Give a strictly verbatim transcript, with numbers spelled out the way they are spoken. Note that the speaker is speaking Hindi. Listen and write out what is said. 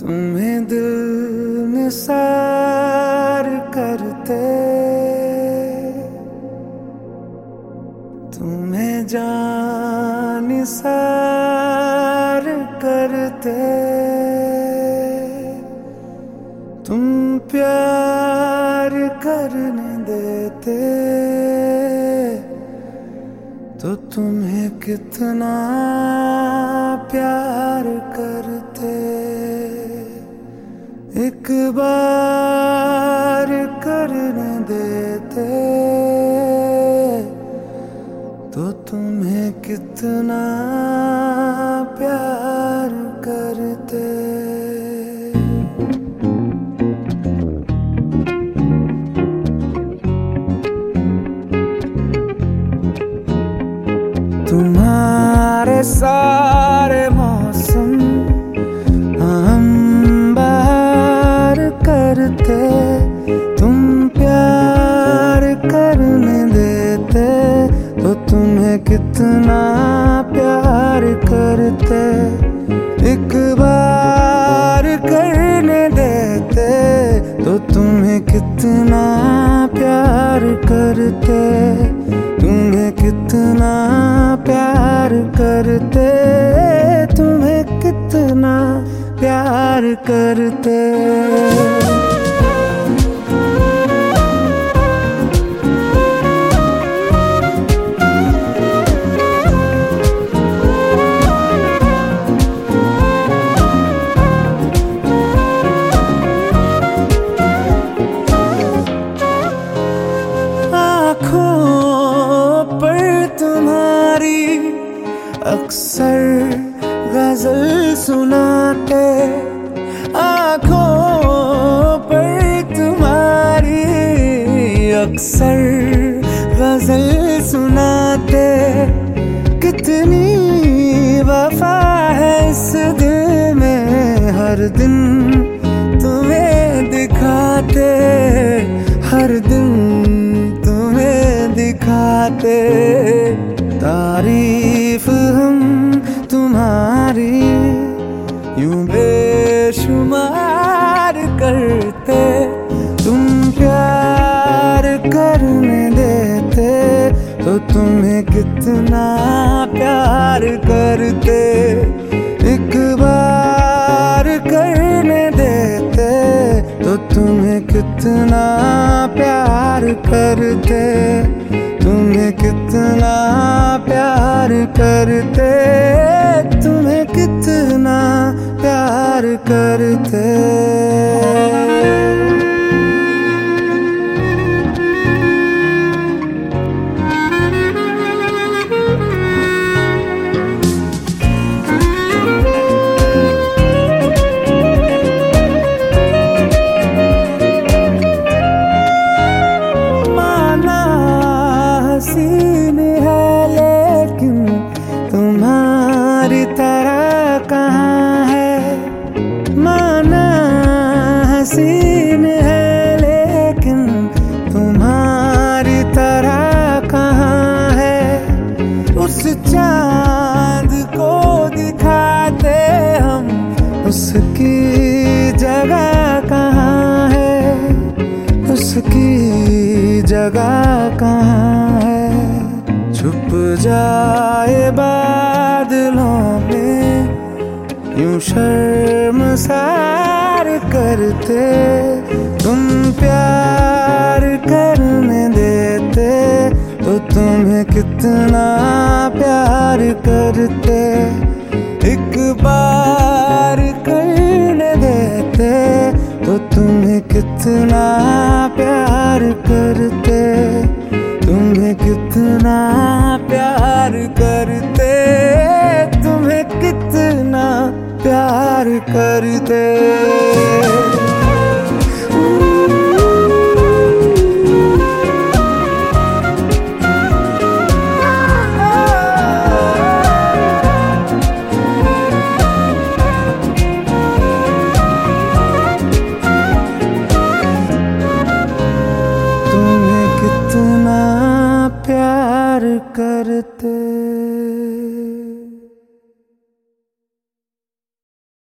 तुम्हें दिल निसार करते, तुम्हें जान निसार करते, तुम प्यार करने देते तो तुम्हें कितना प्यार करते। एक बार करने देते तो तुम्हें कितना प्यार करते। तुम्हारे सारे मौसम हम बाहर करते, तुम प्यार करने देते तो तुम्हें कितना प्यार करते। एक बार करने देते तो तुम्हें कितना प्यार करते, तुम्हें कितना प्यार करते, तुम्हें कितना प्यार करते। अक्सर गजल सुनाते, आँखों पर तुम्हारी अक्सर गजल सुनाते। कितनी वफा है इस दिल में, हर दिन तुम्हें दिखाते, हर दिन तुम्हें दिखाते। तारीफ हम तुम्हारी यूं बेशुमार करते, तुम प्यार करने देते तो तुम्हें कितना प्यार करते। एक बार करने देते तो तुम्हें कितना प्यार करते, तुम्हें कितना प्यार करते, तुम्हें कितना प्यार करते। हसीन है लेकिन तुम्हारी तरह कहाँ है, माना हसीन है लेकिन तुम्हारी तरह कहाँ है। उस चांद को दिखाते हम, उसकी जगह कहाँ है, उसकी जगह कहाँ है। छुप जाए बादलों में यूं शर्मसार करते, तुम प्यार करने देते तो तुम्हें कितना प्यार करते। एक बार करने देते तो तुम्हें कितना प्यार करते, तुम्हें कितना प्यार करते, तुम्हें कितना प्यार करते। कितना प्यार करते।